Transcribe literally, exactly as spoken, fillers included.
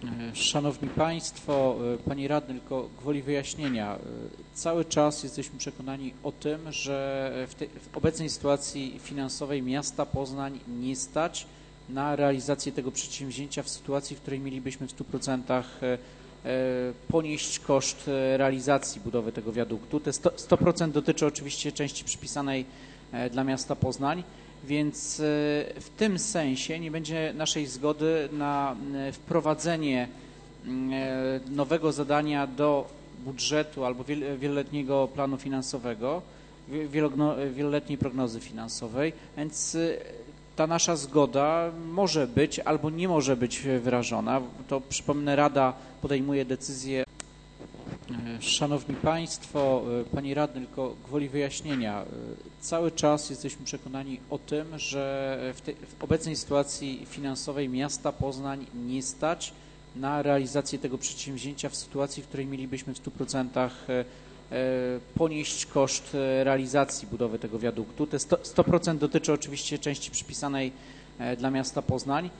Szanowni Państwo, Panie Radny, tylko gwoli wyjaśnienia. Cały czas jesteśmy przekonani o tym, że w, tej, w obecnej sytuacji finansowej miasta Poznań nie stać na realizację tego przedsięwzięcia w sytuacji, w której mielibyśmy w stu procentach ponieść koszt realizacji budowy tego wiaduktu. Te sto procent dotyczy oczywiście części przypisanej dla miasta Poznań, więc w tym sensie nie będzie naszej zgody na wprowadzenie nowego zadania do budżetu albo wieloletniego planu finansowego, wieloletniej prognozy finansowej, więc ta nasza zgoda może być albo nie może być wyrażona. To przypomnę, Rada podejmuje decyzję. Szanowni Państwo, Panie Radny, tylko gwoli wyjaśnienia. Cały czas jesteśmy przekonani o tym, że w, tej, w obecnej sytuacji finansowej miasta Poznań nie stać na realizację tego przedsięwzięcia w sytuacji, w której mielibyśmy w stu procentach ponieść koszt realizacji budowy tego wiaduktu. Te sto procent dotyczy oczywiście części przypisanej dla miasta Poznań.